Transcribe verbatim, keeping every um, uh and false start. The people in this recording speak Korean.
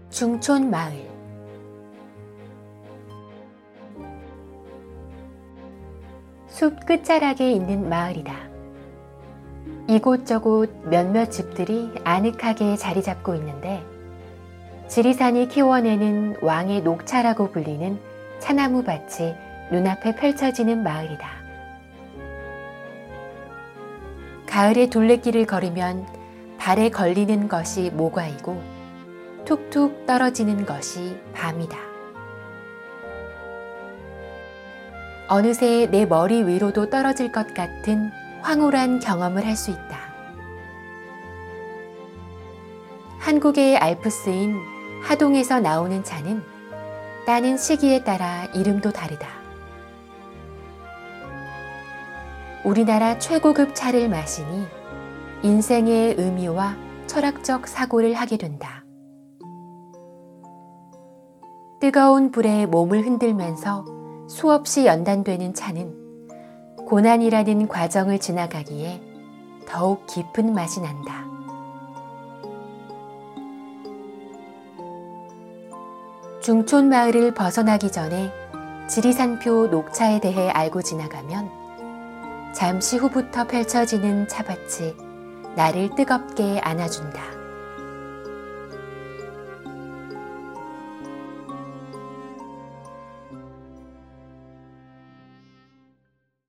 중촌 마을. 숲 끝자락에 있는 마을이다. 이곳저곳 몇몇 집들이 아늑하게 자리 잡고 있는데 지리산이 키워내는 왕의 녹차라고 불리는 차나무 밭이 눈앞에 펼쳐지는 마을이다. 가을에 둘레길을 걸으면 발에 걸리는 것이 모과이고 툭툭 떨어지는 것이 밤이다. 어느새 내 머리 위로도 떨어질 것 같은 황홀한 경험을 할 수 있다. 한국의 알프스인 하동에서 나오는 차는 따는 시기에 따라 이름도 다르다. 우리나라 최고급 차를 마시니 인생의 의미와 철학적 사고를 하게 된다. 뜨거운 불에 몸을 흔들면서 수없이 연단되는 차는 고난이라는 과정을 지나가기에 더욱 깊은 맛이 난다. 중촌 마을을 벗어나기 전에 지리산표 녹차에 대해 알고 지나가면 잠시 후부터 펼쳐지는 차밭이 나를 뜨겁게 안아준다.